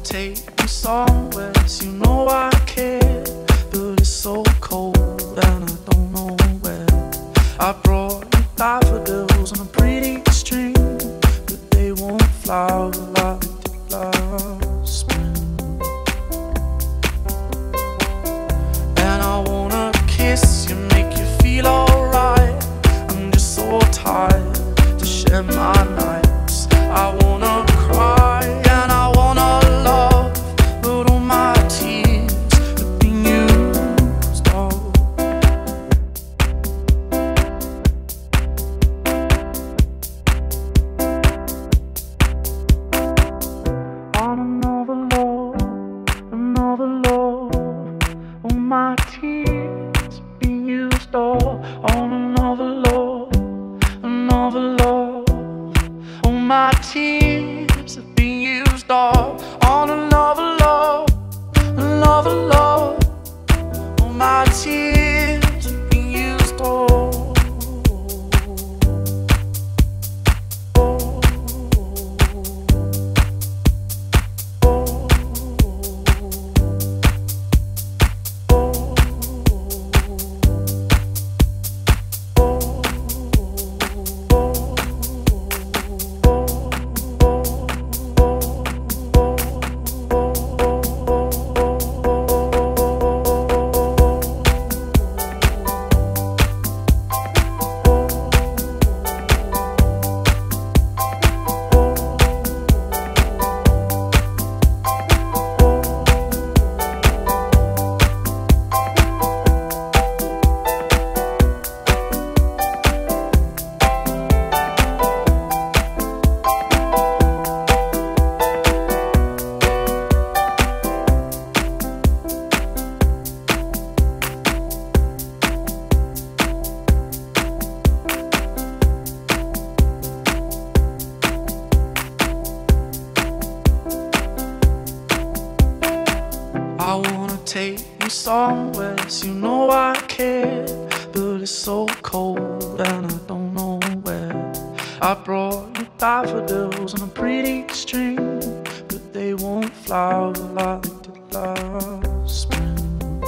take you somewhere, so you know I care, but it's so cold and I don't know where. I brought you daffodils on a pretty string, but they won't flower like they did last spring. And I wanna kiss you, make you feel alright. I'm just so tired to share my nights. I wanna cry and I wanna love, but all my tears have been used up. On another love, all my tears have been used up. On another love, all my tears have been used up. On another love, all my tears have been used up. I wanna take you somewhere, so you know I care, but it's so cold and I don't know where. I brought you daffodils on a pretty string, but they won't flower like they did last spring.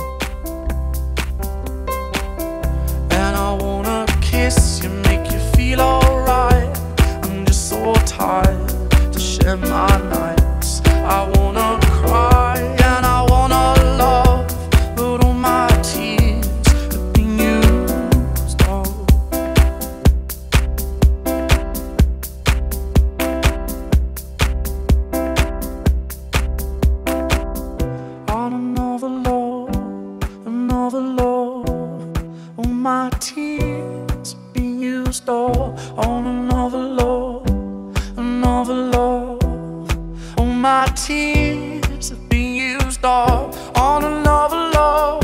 And I wanna kiss you, make you feel alright. I'm just so tired to share my nights. I wanna cry and I wanna love, but all my tears have been used up. On another love, all my tears have been used up. On another love, all my tears have been used up. On another love,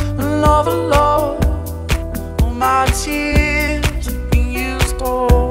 all my tears have been used up.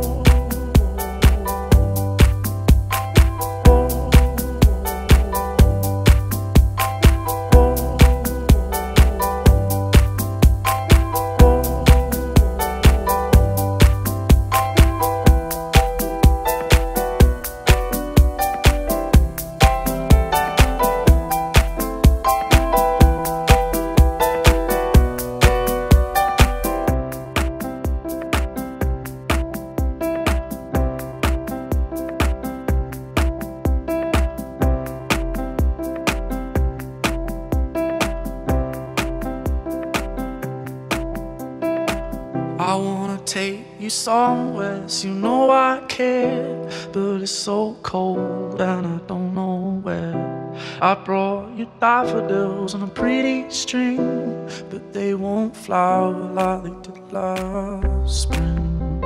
I wanna take you somewhere, so you know I care, but it's so cold and I don't know where. I brought you daffodils on a pretty string, but they won't flower like they did last spring.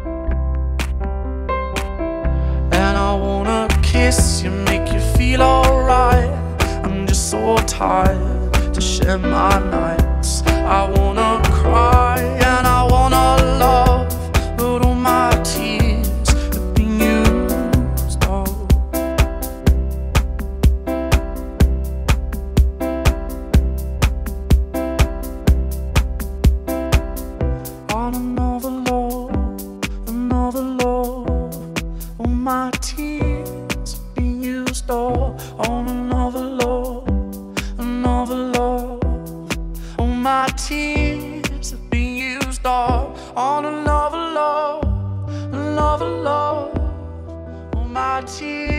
And I wanna kiss you, make you feel alright. I'm just so tired to share my nights. I wanna cry and I wanna love, but all my tears have been used up. On another love, all my tears have been used up. On another my tears have been used all on another love, another love. All my tears